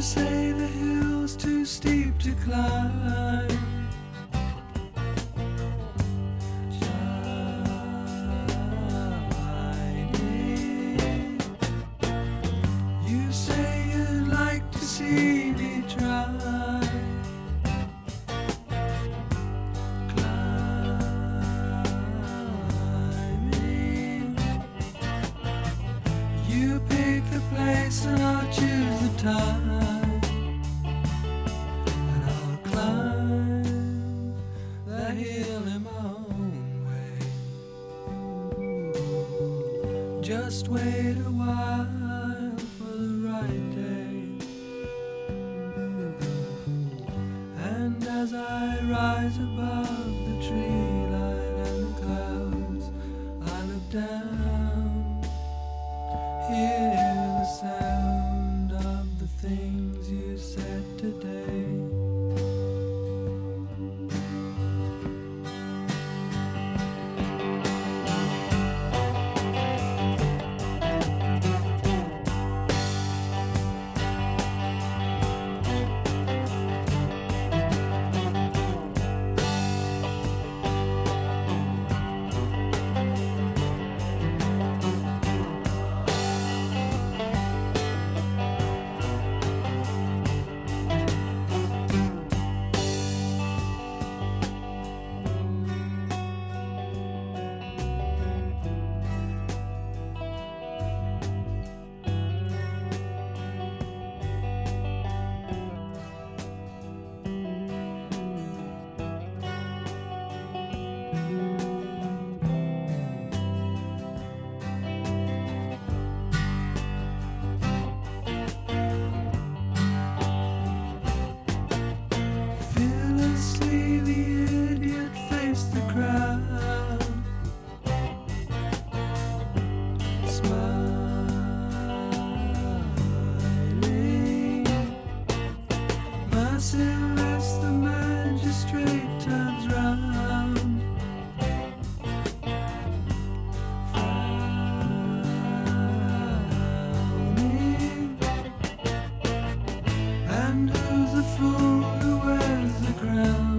say the hill's too steep to climb. Shining. You say you'd like to see me try. Climbing. You pick the place and I'll choose the time. Just wait a while for the right day. And as I rise above the tree line and the clouds, I look down, hear the sound of the things you said today. As the magistrate turns round, frowning. And who's the fool who wears the crown?